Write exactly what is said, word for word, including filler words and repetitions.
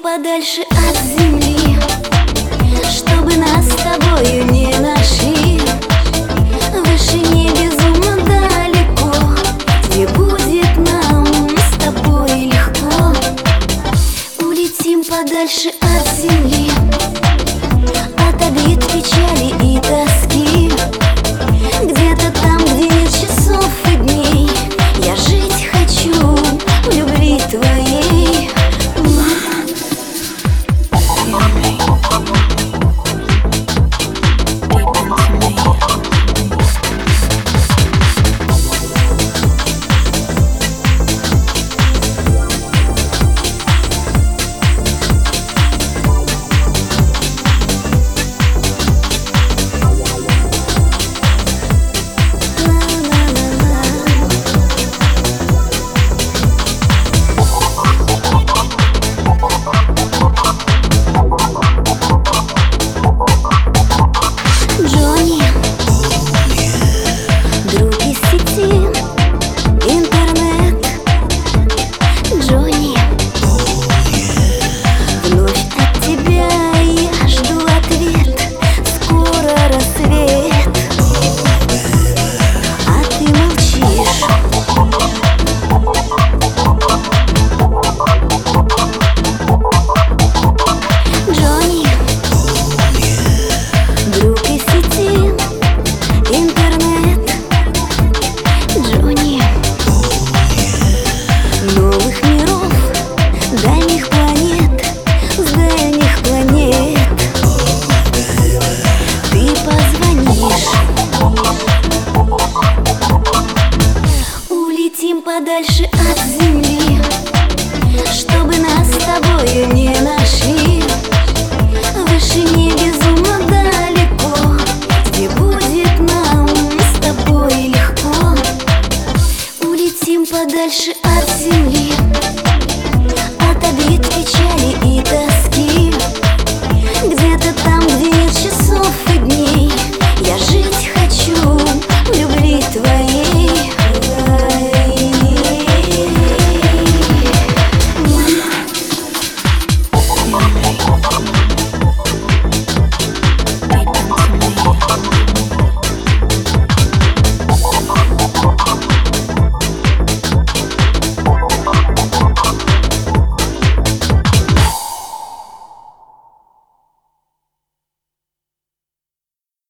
подальше от земли, чтобы нас с тобою не нашли. Выше не безумно далеко, где будет нам с тобой легко. Улетим подальше от земли, от обид, печали и тоски. Где-то там, где нет часов и дней, я жить хочу в любви твоей. Подальше от земли, чтобы нас с тобою не нашли. Выше не безумно далеко, где будет нам с тобой легко. Улетим подальше от земли, от обид, печали и тоски. Где-то там, где нет часов и дней, я жить хочу в любви твоей. Money.